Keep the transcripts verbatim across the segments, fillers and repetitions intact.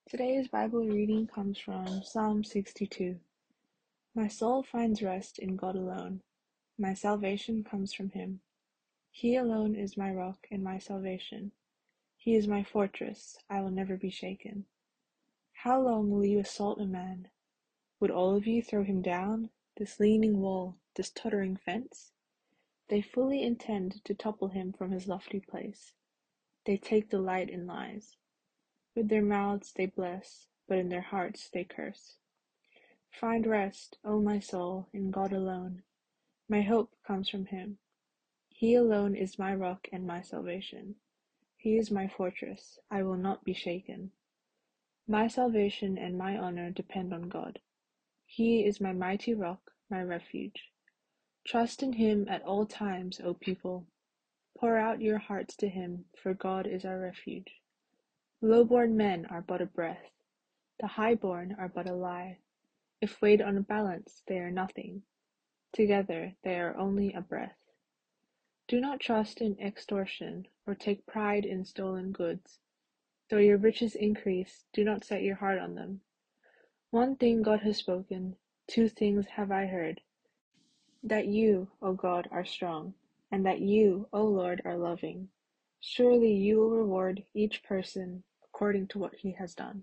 Today's Bible reading comes from Psalm sixty-two. My soul finds rest in God alone. My salvation comes from Him. He alone is my rock and my salvation. He is my fortress. I will never be shaken. How long will you assault a man? Would all of you throw him down, this leaning wall, this tottering fence? They fully intend to topple him from his lofty place. They take delight in lies. With their mouths they bless, but in their hearts they curse. Find rest, O my soul, in God alone. My hope comes from Him. He alone is my rock and my salvation. He is my fortress. I will not be shaken. My salvation and my honor depend on God. He is my mighty rock, my refuge. Trust in Him at all times, O people. Pour out your hearts to Him, for God is our refuge. Low-born men are but a breath. The high-born are but a lie. If weighed on a balance, they are nothing. Together, they are only a breath. Do not trust in extortion, or take pride in stolen goods. Though your riches increase, do not set your heart on them. One thing God has spoken, two things have I heard. That you, O God, are strong, and that you, O Lord, are loving. Surely you will reward each person according to what he has done.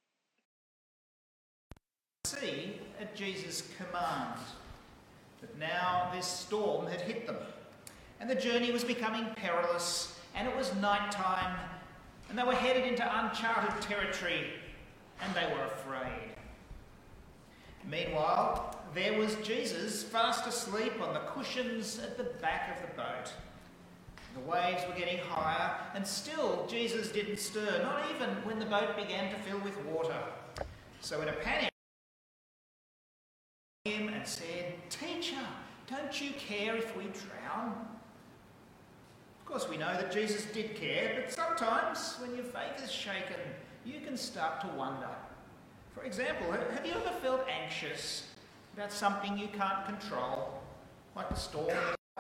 See at Jesus' command that now this storm had hit them, and the journey was becoming perilous, and it was night time, and they were headed into uncharted territory, and they were afraid. Meanwhile, there was Jesus fast asleep on the cushions at the back of the boat. The waves were getting higher, and still Jesus didn't stir, not even when the boat began to fill with water. So in a panic, him and said, "Teacher, don't you care if we drown?" Of course, we know that Jesus did care, but sometimes when your faith is shaken, you can start to wonder. For example, have you ever felt anxious about something you can't control, like the storm,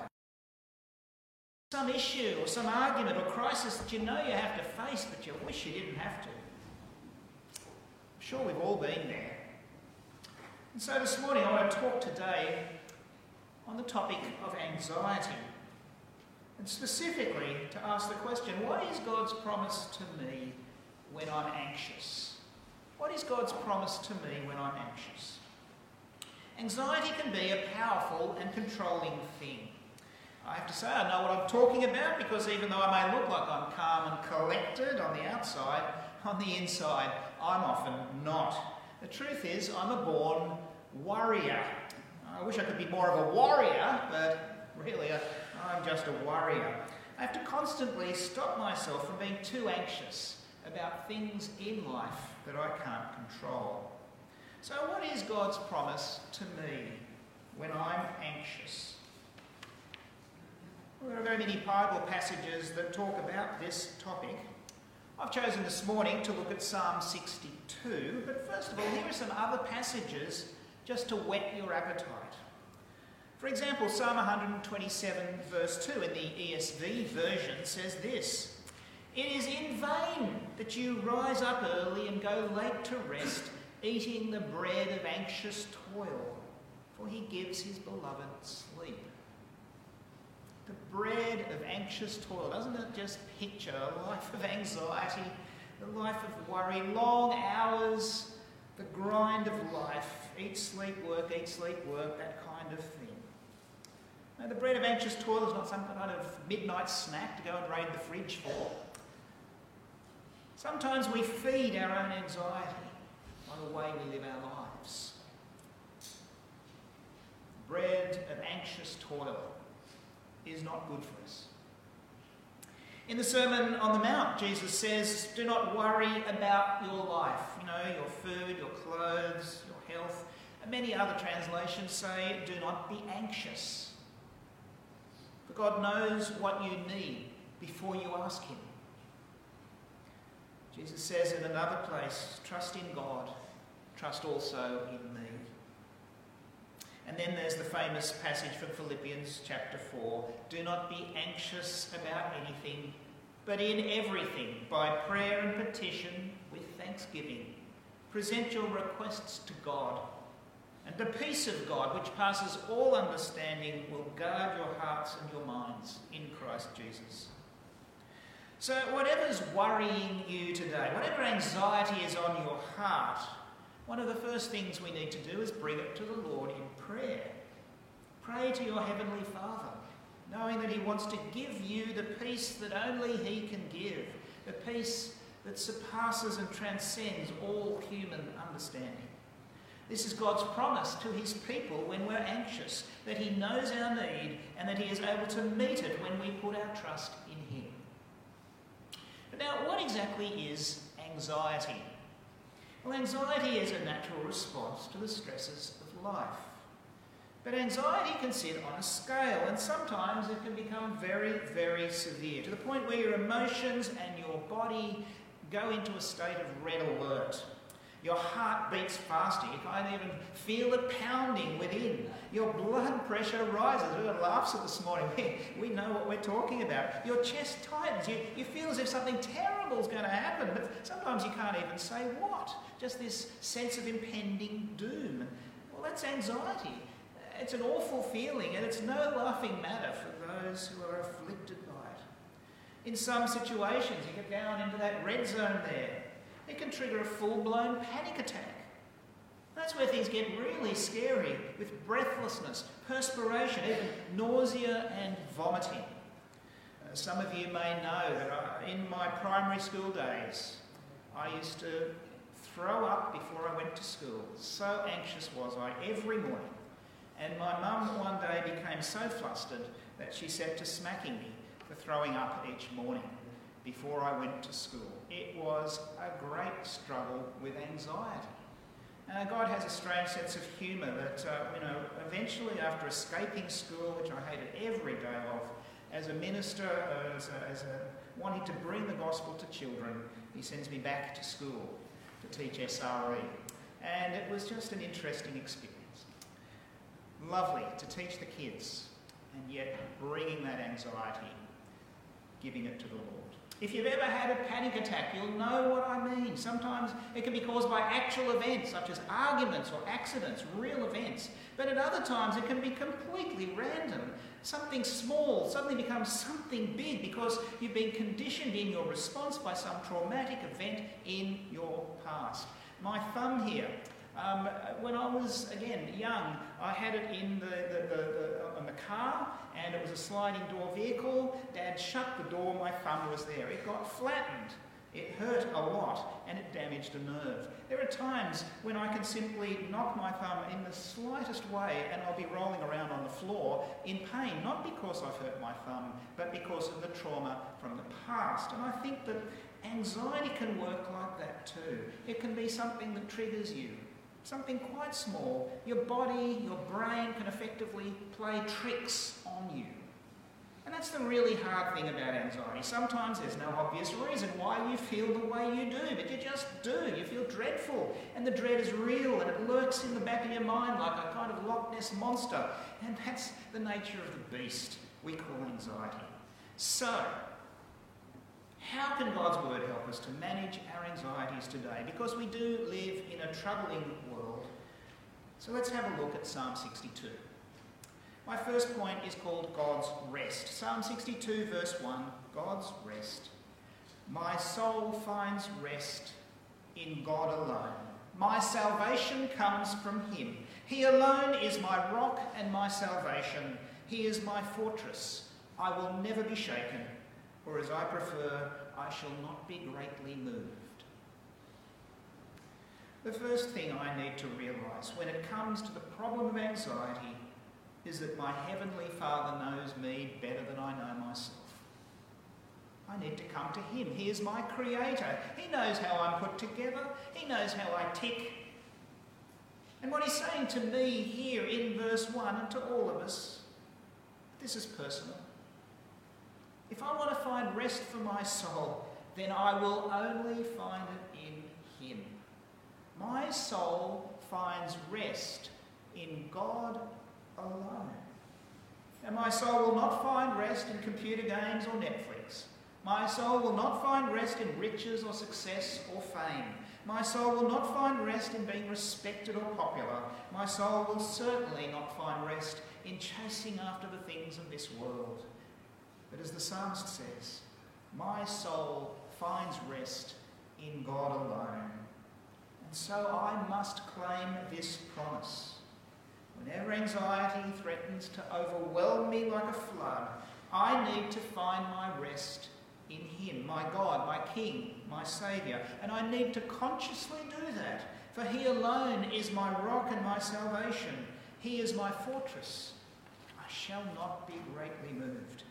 some issue or some argument or crisis that you know you have to face, but you wish you didn't have to? I'm sure we've all been there. And so this morning I want to talk today on the topic of anxiety, and specifically to ask the question, what is God's promise to me when I'm anxious? What is God's promise to me when I'm anxious? Anxiety can be a powerful and controlling thing. I have to say I know what I'm talking about, because even though I may look like I'm calm and collected on the outside, on the inside I'm often not. The truth is, I'm a born worrier. I wish I could be more of a warrior, but really I'm just a worrier. I have to constantly stop myself from being too anxious about things in life that I can't control. So what is God's promise to me when I'm anxious? Well, there are very many Bible passages that talk about this topic. I've chosen this morning to look at Psalm sixty-two, but first of all, here are some other passages just to whet your appetite. For example, Psalm one twenty-seven verse two in the E S V version says this: "It is in vain that you rise up early and go late to rest, eating the bread of anxious toil, for he gives his beloved sleep." The bread of anxious toil, doesn't it just picture a life of anxiety, the life of worry, long hours, the grind of life, eat, sleep, work, eat, sleep, work, that kind of thing. Now, the bread of anxious toil is not some kind of midnight snack to go and raid the fridge for. Sometimes we feed our own anxiety by the way we live our lives. Bread of anxious toil is not good for us. In the Sermon on the Mount, Jesus says, do not worry about your life. You know, your food, your clothes, your health. And many other translations say, do not be anxious. For God knows what you need before you ask him. Jesus says in another place, trust in God, trust also in me. And then there's the famous passage from Philippians chapter four. Do not be anxious about anything, but in everything, by prayer and petition, with thanksgiving. Present your requests to God, and the peace of God, which passes all understanding, will guard your hearts and your minds in Christ Jesus. So whatever's worrying you today, whatever anxiety is on your heart, one of the first things we need to do is bring it to the Lord in prayer. Pray to your Heavenly Father, knowing that He wants to give you the peace that only He can give, the peace that surpasses and transcends all human understanding. This is God's promise to His people when we're anxious, that He knows our need and that He is able to meet it when we put our trust in Him. But now, what exactly is anxiety? Well, anxiety is a natural response to the stresses of life. But anxiety can sit on a scale, and sometimes it can become very, very severe, to the point where your emotions and your body go into a state of red alert. Your heart beats faster. You can't even feel it pounding within. Your blood pressure rises. Everyone laughs at this morning. We, we know what we're talking about. Your chest tightens. You, you feel as if something terrible is going to happen, but sometimes you can't even say what. Just this sense of impending doom. Well, that's anxiety. It's an awful feeling, and it's no laughing matter for those who are afflicted by it. In some situations, you get down into that red zone there. It can trigger a full-blown panic attack. That's where things get really scary, with breathlessness, perspiration, even nausea and vomiting. Uh, some of you may know that I, in my primary school days, I used to throw up before I went to school. So anxious was I every morning. And my mum one day became so flustered that she set to smacking me for throwing up each morning before I went to school. It was a great struggle with anxiety. Uh, God has a strange sense of humour that, uh, you know, eventually after escaping school, which I hated every day of, as a minister, uh, as, a, as a, wanting to bring the gospel to children, He sends me back to school to teach S R E. And it was just an interesting experience. Lovely to teach the kids, and yet bringing that anxiety, giving it to the Lord. If you've ever had a panic attack, you'll know what I mean. Sometimes it can be caused by actual events, such as arguments or accidents, real events. But at other times it can be completely random. Something small suddenly becomes something big because you've been conditioned in your response by some traumatic event in your past. My thumb here. Um, when I was, again, young, I had it in the, the, the, the, in the car, and it was a sliding door vehicle. Dad shut the door, my thumb was there. It got flattened. It hurt a lot, and it damaged a nerve. There are times when I can simply knock my thumb in the slightest way, and I'll be rolling around on the floor in pain, not because I've hurt my thumb, but because of the trauma from the past. And I think that anxiety can work like that too. It can be something that triggers you. Something quite small. Your body, your brain can effectively play tricks on you. And that's the really hard thing about anxiety. Sometimes there's no obvious reason why you feel the way you do, but you just do. You feel dreadful, and the dread is real, and it lurks in the back of your mind like a kind of Loch Ness monster. And that's the nature of the beast we call anxiety. So, how can God's word help us to manage our anxieties today? Because we do live in a troubling world. So let's have a look at Psalm sixty-two. My first point is called God's rest. Psalm sixty-two verse one, God's rest. My soul finds rest in God alone. My salvation comes from Him. He alone is my rock and my salvation. He is my fortress. I will never be shaken. Or as I prefer, I shall not be greatly moved. The first thing I need to realise when it comes to the problem of anxiety is that my Heavenly Father knows me better than I know myself. I need to come to Him. He is my Creator. He knows how I'm put together. He knows how I tick. And what He's saying to me here in verse one, and to all of us, this is personal. If I want to find rest for my soul, then I will only find it in Him. My soul finds rest in God alone. And my soul will not find rest in computer games or Netflix. My soul will not find rest in riches or success or fame. My soul will not find rest in being respected or popular. My soul will certainly not find rest in chasing after the things of this world. But as the psalmist says, my soul finds rest in God alone. And so I must claim this promise. Whenever anxiety threatens to overwhelm me like a flood, I need to find my rest in him, my God, my King, my Saviour. And I need to consciously do that, for he alone is my rock and my salvation. He is my fortress. I shall not be greatly moved.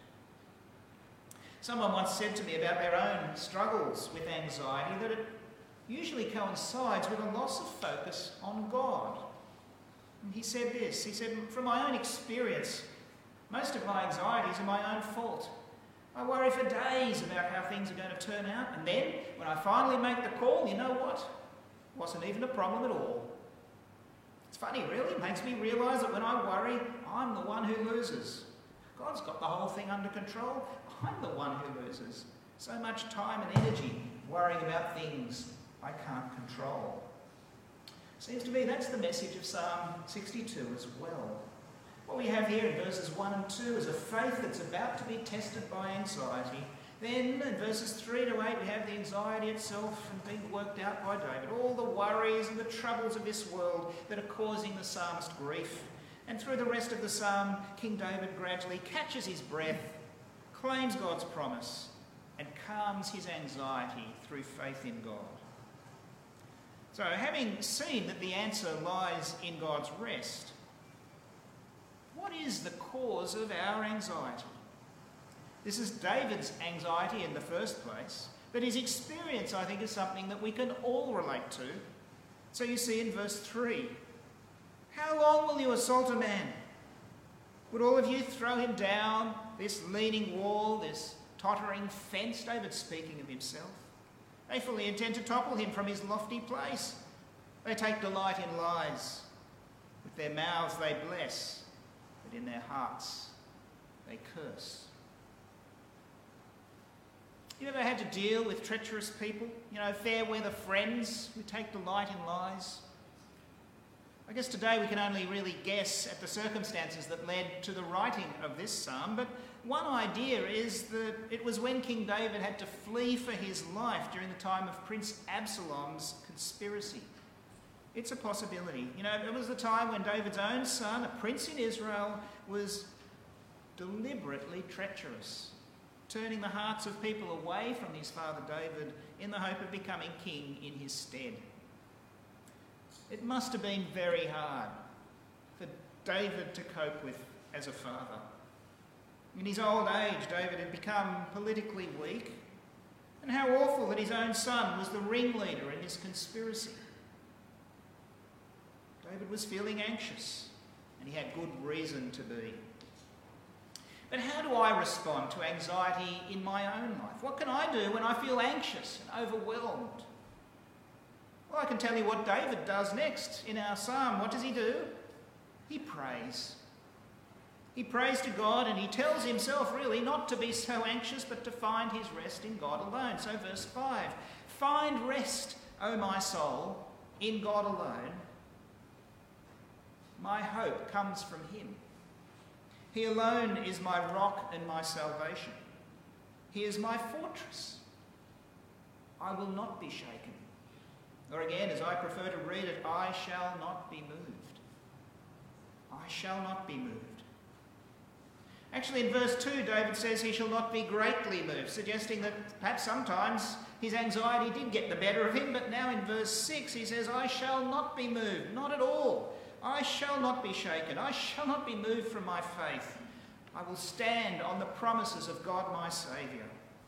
Someone once said to me about their own struggles with anxiety that it usually coincides with a loss of focus on God. And he said this, he said, from my own experience, most of my anxieties are my own fault. I worry for days about how things are going to turn out, and then, when I finally make the call, you know what? It wasn't even a problem at all. It's funny, really. It makes me realise that when I worry, I'm the one who loses. God's got the whole thing under control. I'm the one who loses. So much time and energy worrying about things I can't control. Seems to me that's the message of Psalm sixty-two as well. What we have here in verses one and two is a faith that's about to be tested by anxiety. Then in verses three to eight we have the anxiety itself and being worked out by David. All the worries and the troubles of this world that are causing the psalmist grief. And through the rest of the psalm, King David gradually catches his breath, claims God's promise, and calms his anxiety through faith in God. So, having seen that the answer lies in God's rest, what is the cause of our anxiety? This is David's anxiety in the first place, but his experience, I think, is something that we can all relate to. So you see in verse three, how long will you assault a man? Would all of you throw him down this leaning wall, this tottering fence? David's speaking of himself. They fully intend to topple him from his lofty place. They take delight in lies. With their mouths they bless, but in their hearts they curse. You ever had to deal with treacherous people? You know, fair weather friends who take delight in lies? I guess today we can only really guess at the circumstances that led to the writing of this psalm, but one idea is that it was when King David had to flee for his life during the time of Prince Absalom's conspiracy. It's a possibility. You know, it was the time when David's own son, a prince in Israel, was deliberately treacherous, turning the hearts of people away from his father David in the hope of becoming king in his stead. It must have been very hard for David to cope with as a father. In his old age, David had become politically weak, and how awful that his own son was the ringleader in this conspiracy. David was feeling anxious, and he had good reason to be. But how do I respond to anxiety in my own life? What can I do when I feel anxious and overwhelmed? Well, I can tell you what David does next in our psalm. What does he do? He prays. He prays to God and he tells himself really not to be so anxious but to find his rest in God alone. So verse five, find rest, O my soul, in God alone. My hope comes from him. He alone is my rock and my salvation. He is my fortress. I will not be shaken. Or again, as I prefer to read it, I shall not be moved. I shall not be moved. Actually, in verse two, David says he shall not be greatly moved, suggesting that perhaps sometimes his anxiety did get the better of him, but now in verse six he says, I shall not be moved, not at all. I shall not be shaken. I shall not be moved from my faith. I will stand on the promises of God my Saviour.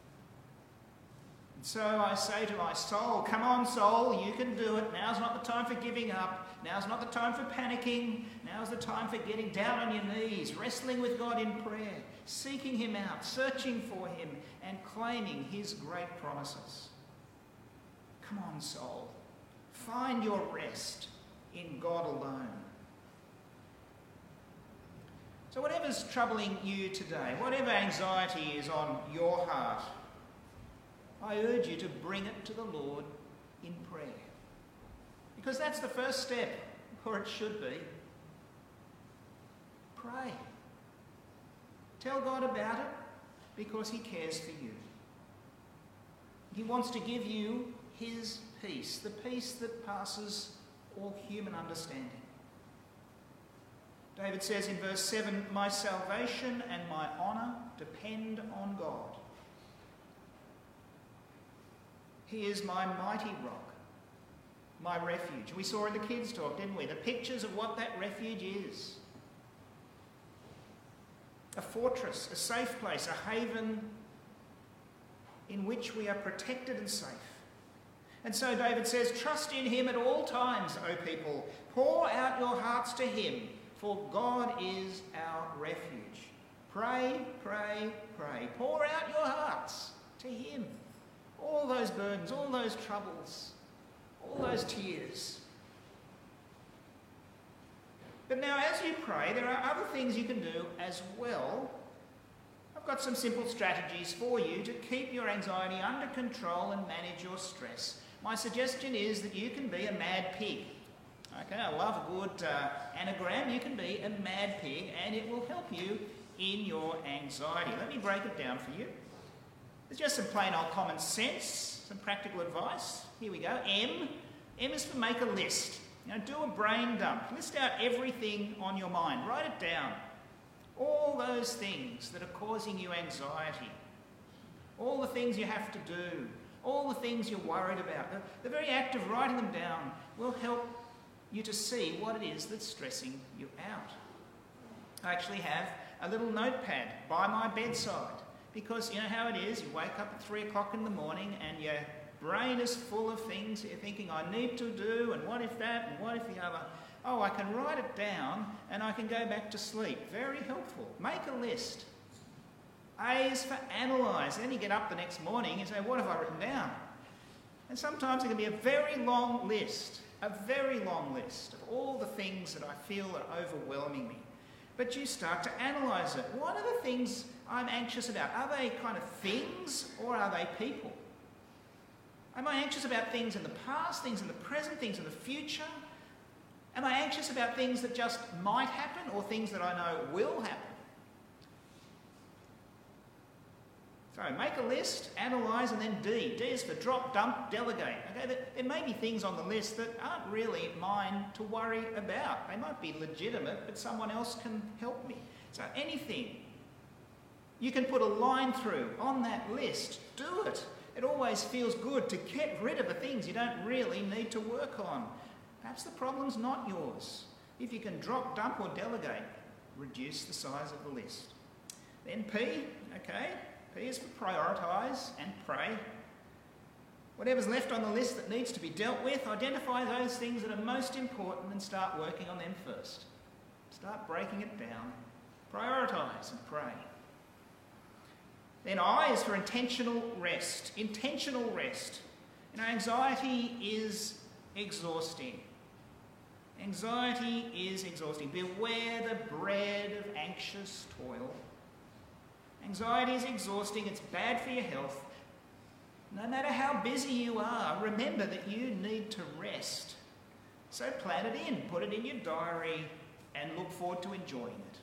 And so I say to my soul, come on soul, you can do it. Now's not the time for giving up. Now's not the time for panicking. Now's the time for getting down on your knees, wrestling with God in prayer, seeking him out, searching for him, and claiming his great promises. Come on soul, find your rest in God alone. So whatever's troubling you today, whatever anxiety is on your heart, I urge you to bring it to the Lord in prayer. Because that's the first step, or it should be. Pray. Tell God about it because he cares for you. He wants to give you his peace, the peace that passes all human understanding. David says in verse seven, my salvation and my honour depend on God. He is my mighty rock, my refuge. We saw in the kids' talk, didn't we? The pictures of what that refuge is. A fortress, a safe place, a haven in which we are protected and safe. And so David says, trust in him at all times, O people. Pour out your hearts to him, for God is our refuge. Pray, pray, pray. Pour out your hearts to him. All those burdens, all those troubles, all those tears. But now as you pray, there are other things you can do as well. I've got some simple strategies for you to keep your anxiety under control and manage your stress. My suggestion is that you can be a mad pig. Okay, I love a good uh, anagram. You can be a mad pig and it will help you in your anxiety. Let me break it down for you. There's just some plain old common sense, some practical advice. Here we go. M. M is for make a list. You know, do a brain dump. List out everything on your mind. Write it down. All those things that are causing you anxiety. All the things you have to do. All the things you're worried about. The, the very act of writing them down will help you to see what it is that's stressing you out. I actually have a little notepad by my bedside because you know how it is. You wake up at three o'clock in the morning and your brain is full of things you're thinking, I need to do, and what if that, and what if the other. Oh, I can write it down and I can go back to sleep. Very helpful. Make a list. A is for analyse. Then you get up the next morning and say, what have I written down? And sometimes it can be a very long list, a very long list of all the things that I feel are overwhelming me. But you start to analyse it. What are the things I'm anxious about? Are they kind of things or are they people? Am I anxious about things in the past, things in the present, things in the future? Am I anxious about things that just might happen or things that I know will happen? So make a list, analyse, and then D. D is for drop, dump, delegate. Okay, there may be things on the list that aren't really mine to worry about. They might be legitimate, but someone else can help me. So anything you can put a line through on that list, do it. It always feels good to get rid of the things you don't really need to work on. Perhaps the problem's not yours. If you can drop, dump, or delegate, reduce the size of the list. Then P, okay. P is for prioritise and pray. Whatever's left on the list that needs to be dealt with, identify those things that are most important and start working on them first. Start breaking it down. Prioritise and pray. Then I is for intentional rest. Intentional rest. You know, anxiety is exhausting. Anxiety is exhausting. Beware the bread of anxious toil. Anxiety is exhausting, it's bad for your health. No matter how busy you are, remember that you need to rest. So plan it in, put it in your diary, and look forward to enjoying it.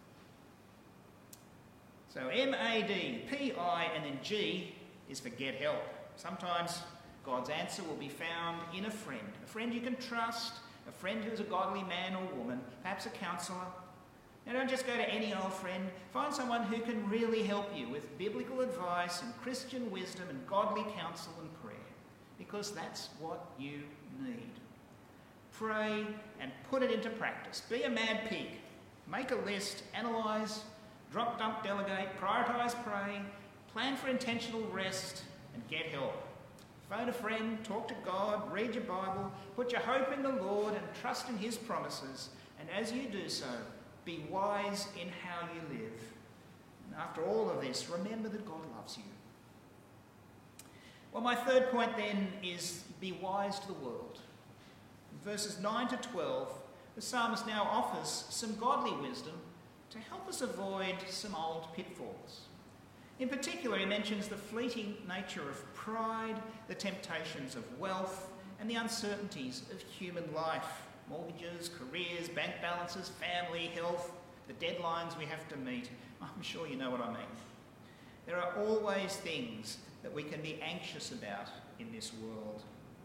So M A D, P I, and then G is for get help. Sometimes God's answer will be found in a friend. A friend you can trust, a friend who's a godly man or woman, perhaps a counsellor. Now don't just go to any old friend. Find someone who can really help you with biblical advice and Christian wisdom and godly counsel and prayer, because that's what you need. Pray and put it into practice. Be a mad pig. Make a list, analyse, drop, dump, delegate, prioritise, pray, plan for intentional rest, and get help. Phone a friend, talk to God, read your Bible, put your hope in the Lord and trust in his promises, and as you do so, be wise in how you live. And after all of this, remember that God loves you. Well, my third point then is be wise to the world. In verses nine to twelve, the psalmist now offers some godly wisdom to help us avoid some old pitfalls. In particular, he mentions the fleeting nature of pride, the temptations of wealth, and the uncertainties of human life. Mortgages, careers, bank balances, family, health, the deadlines we have to meet. I'm sure you know what I mean. There are always things that we can be anxious about in this world.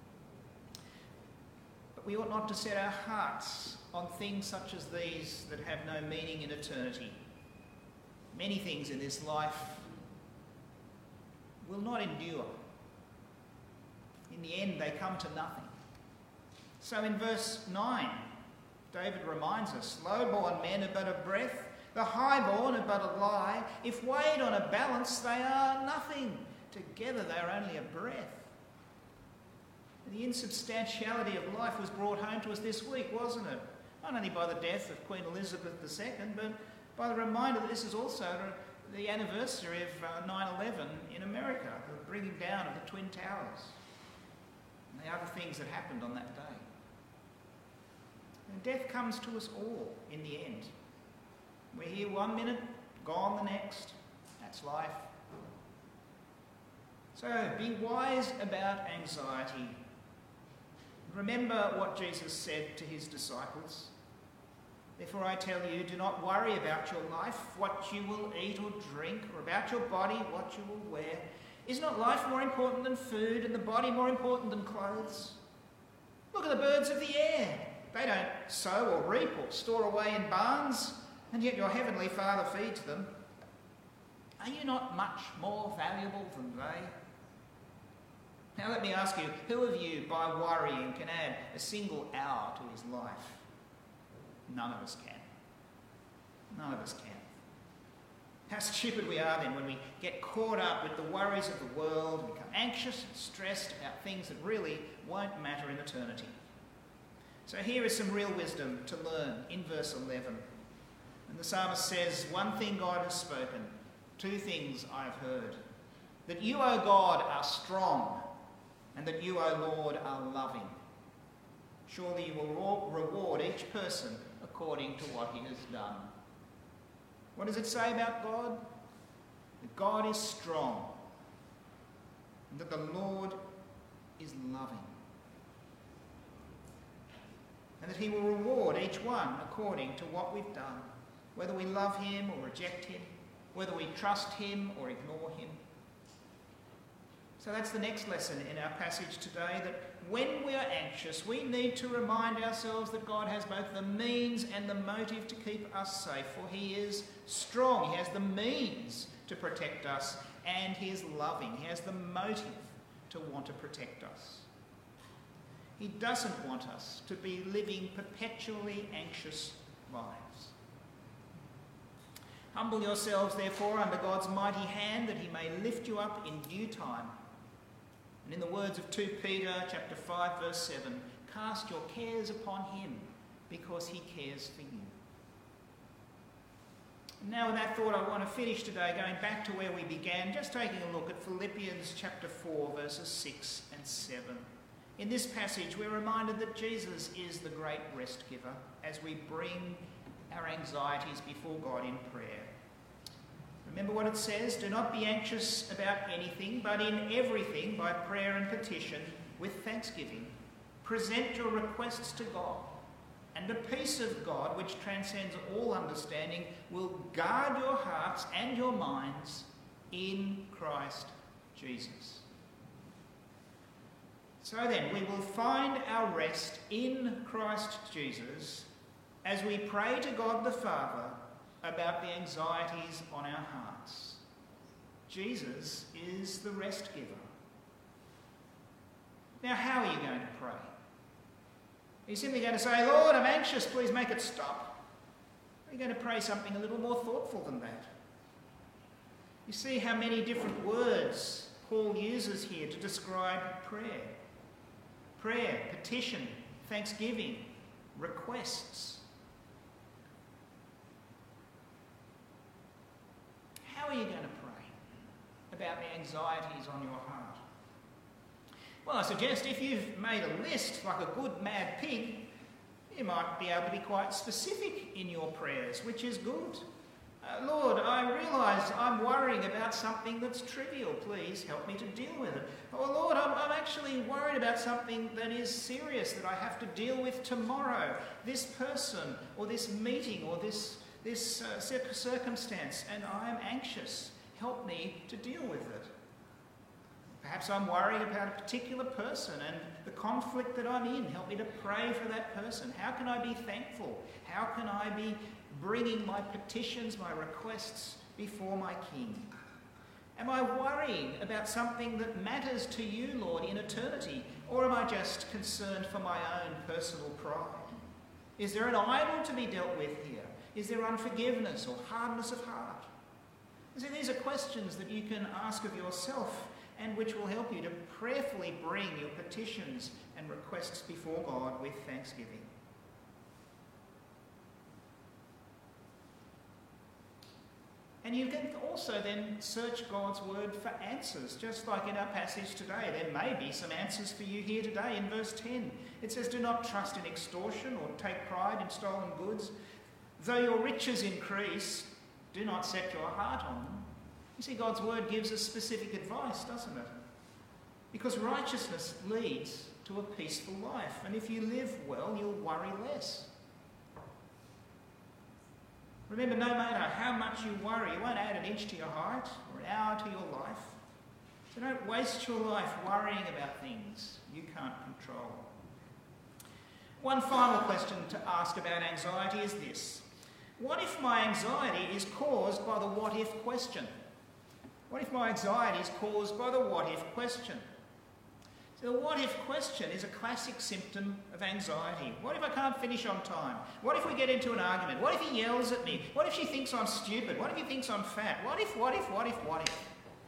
But we ought not to set our hearts on things such as these that have no meaning in eternity. Many things in this life will not endure. In the end, they come to nothing. So in verse nine, David reminds us, low-born men are but a breath, the high-born are but a lie. If weighed on a balance, they are nothing. Together they are only a breath. And the insubstantiality of life was brought home to us this week, wasn't it? Not only by the death of Queen Elizabeth the Second, but by the reminder that this is also the anniversary of nine eleven in America, the bringing down of the Twin Towers, and the other things that happened on that day. And death comes to us all in the end. We're here one minute, gone the next. That's life. So be wise about anxiety. Remember what Jesus said to his disciples. Therefore I tell you, do not worry about your life, what you will eat or drink, or about your body, what you will wear. Is not life more important than food, and the body more important than clothes? Look at the birds of the air. They don't sow or reap or store away in barns, and yet your heavenly Father feeds them. Are you not much more valuable than they? Now let me ask you, who of you, by worrying, can add a single hour to his life? None of us can. None of us can. How stupid we are then when we get caught up with the worries of the world and become anxious and stressed about things that really won't matter in eternity. So here is some real wisdom to learn in verse eleven. And the psalmist says, one thing God has spoken, two things I have heard. That you, O God, are strong, and that you, O Lord, are loving. Surely you will reward each person according to what he has done. What does it say about God? That God is strong, and that the Lord is loving. And that he will reward each one according to what we've done, whether we love him or reject him, whether we trust him or ignore him. So that's the next lesson in our passage today, that when we are anxious, we need to remind ourselves that God has both the means and the motive to keep us safe, for he is strong. He has the means to protect us, and he is loving. He has the motive to want to protect us. He doesn't want us to be living perpetually anxious lives. Humble yourselves, therefore, under God's mighty hand, that he may lift you up in due time. And in the words of Second Peter chapter five, verse seven, cast your cares upon him, because he cares for you. And now with that thought, I want to finish today going back to where we began, just taking a look at Philippians chapter four, verses six and seven. In this passage, we're reminded that Jesus is the great rest giver as we bring our anxieties before God in prayer. Remember what it says, do not be anxious about anything, but in everything, by prayer and petition, with thanksgiving, present your requests to God, and the peace of God, which transcends all understanding, will guard your hearts and your minds in Christ Jesus. So then, we will find our rest in Christ Jesus as we pray to God the Father about the anxieties on our hearts. Jesus is the rest giver. Now, how are you going to pray? Are you simply going to say, Lord, I'm anxious, please make it stop? Or are you going to pray something a little more thoughtful than that? You see how many different words Paul uses here to describe prayer. Prayer, petition, thanksgiving, requests. How are you going to pray about the anxieties on your heart? Well, I suggest if you've made a list like a good mad pig, you might be able to be quite specific in your prayers, which is good. Uh, Lord, I realise I'm worrying about something that's trivial. Please help me to deal with it. Or Lord, I'm, I'm actually worried about something that is serious that I have to deal with tomorrow. This person or this meeting or this, this uh, circumstance, and I am anxious. Help me to deal with it. Perhaps I'm worried about a particular person and the conflict that I'm in. Help me to pray for that person. How can I be thankful? How can I be bringing my petitions, my requests before my King? Am I worrying about something that matters to you, Lord, in eternity? Or am I just concerned for my own personal pride? Is there an idol to be dealt with here? Is there unforgiveness or hardness of heart? See, these are questions that you can ask of yourself and which will help you to prayerfully bring your petitions and requests before God with thanksgiving. And you can also then search God's word for answers, just like in our passage today. There may be some answers for you here today in verse ten. It says, "Do not trust in extortion or take pride in stolen goods. Though your riches increase, do not set your heart on them." You see, God's word gives us specific advice, doesn't it? Because righteousness leads to a peaceful life. And if you live well, you'll worry less. Remember, no matter how much you worry, you won't add an inch to your height or an hour to your life. So don't waste your life worrying about things you can't control. One final question to ask about anxiety is this. What if my anxiety is caused by the what if question? What if my anxiety is caused by the what if question? So the what if question is a classic symptom of anxiety. What if I can't finish on time? What if we get into an argument? What if he yells at me? What if she thinks I'm stupid? What if he thinks I'm fat? What if, what if, what if, what if?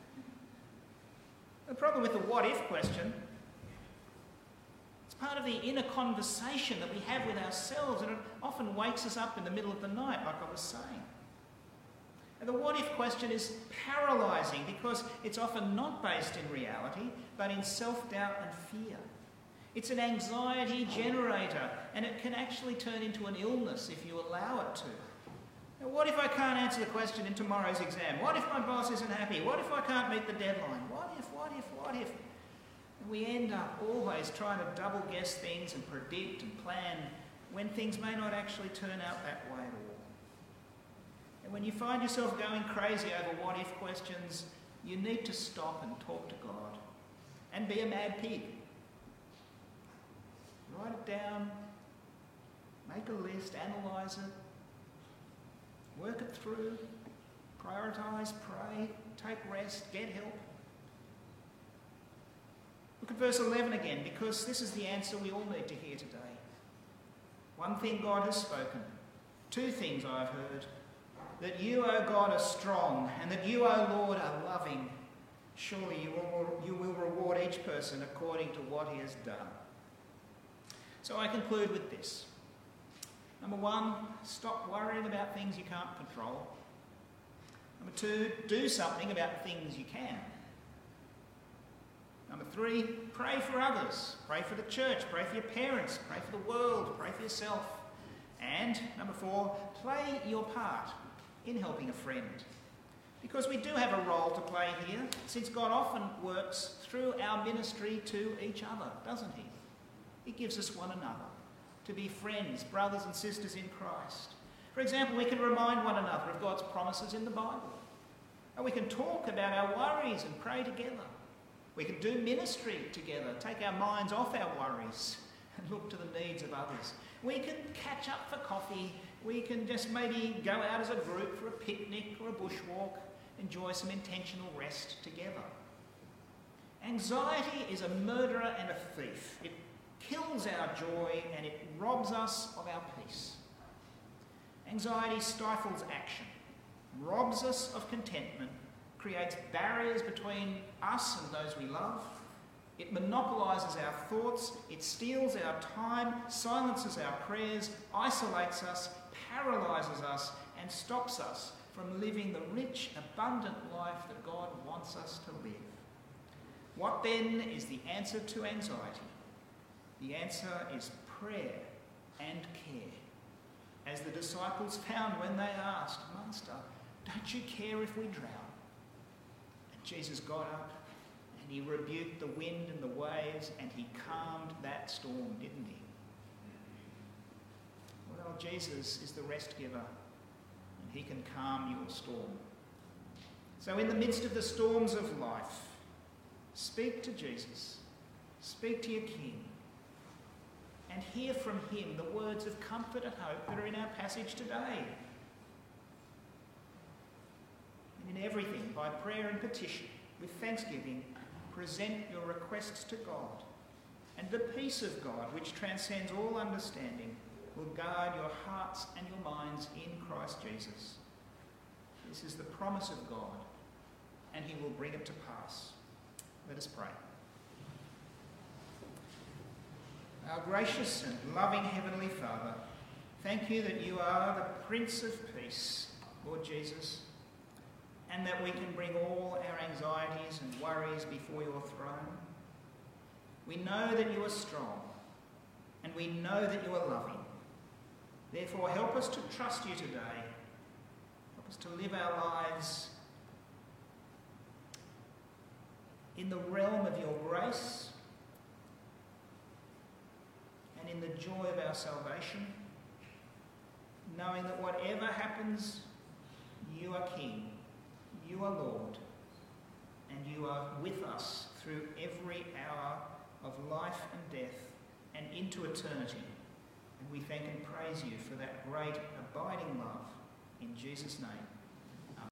The problem with the what if question, it's part of the inner conversation that we have with ourselves, and it often wakes us up in the middle of the night, like I was saying. And the what if question is paralysing because it's often not based in reality, but in self-doubt and fear. It's an anxiety generator, and it can actually turn into an illness if you allow it to. Now, what if I can't answer the question in tomorrow's exam? What if my boss isn't happy? What if I can't meet the deadline? What if, what if, what if? And we end up always trying to double guess things and predict and plan when things may not actually turn out that way at all. And when you find yourself going crazy over what if questions, you need to stop and talk to God and be a mad pig. Write it down, make a list, analyse it, work it through, prioritise, pray, take rest, get help. Look at verse eleven again, because this is the answer we all need to hear today. One thing God has spoken, two things I have heard. That you, O God, are strong, and that you, O Lord, are loving. Surely you will, you will reward each person according to what he has done. So I conclude with this. Number one, stop worrying about things you can't control. Number two, do something about things you can. Number three, pray for others. Pray for the church, pray for your parents, pray for the world, pray for yourself. And number four, play your part in helping a friend. Because we do have a role to play here, since God often works through our ministry to each other, doesn't he? He gives us one another to be friends, brothers and sisters in Christ. For example, we can remind one another of God's promises in the Bible. And we can talk about our worries and pray together. We can do ministry together, take our minds off our worries and look to the needs of others. We can catch up for coffee. We can just maybe go out as a group for a picnic or a bushwalk, enjoy some intentional rest together. Anxiety is a murderer and a thief. It kills our joy and it robs us of our peace. Anxiety stifles action, robs us of contentment, creates barriers between us and those we love. It monopolises our thoughts, it steals our time, silences our prayers, isolates us, paralyses us, and stops us from living the rich, abundant life that God wants us to live. What then is the answer to anxiety? The answer is prayer and care. As the disciples found when they asked, "Master, Don't you care if we drown? And Jesus got up and he rebuked the wind and the waves and he calmed that storm, didn't he? Well, Jesus is the rest giver and he can calm your storm. So in the midst of the storms of life, speak to Jesus, speak to your King, and hear from him the words of comfort and hope that are in our passage today. And in everything, by prayer and petition, with thanksgiving, present your requests to God, and the peace of God, which transcends all understanding, will guard your hearts and your minds in Christ Jesus. This is the promise of God, and he will bring it to pass. Let us pray. Our gracious and loving Heavenly Father, thank you that you are the Prince of Peace, Lord Jesus, and that we can bring all our anxieties and worries before your throne. We know that you are strong, and we know that you are loving. Therefore, help us to trust you today. Help us to live our lives in the realm of your grace and in the joy of our salvation, knowing that whatever happens, you are King, you are Lord, and you are with us through every hour of life and death and into eternity. And we thank and praise you for that great abiding love. In Jesus' name.